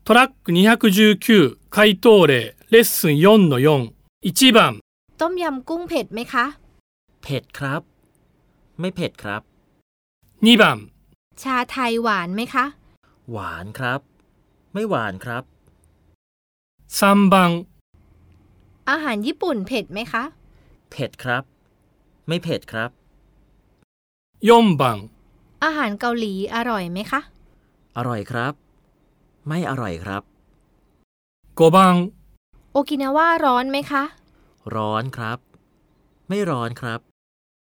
トラック219回答例レッスン4の4 1番ต้มยำกุ้งเผ็ดไหมคะเผ็ดครับไม่เผ็ดครับ 2番ชาไทยหวานไหมคะหวานครับไม่หวานครับ 3番อาหารญี่ปุ่นเผ็ดไหมคะเผ็ดครับไม่เผ็ดครับ 4番อาหารเกาหลีอร่อยไหมคะอร่อยครับไม่อร่อยครับ 5番โอกินาว่าร้อนไหมคะร้อนครับไม่ร้อนครับ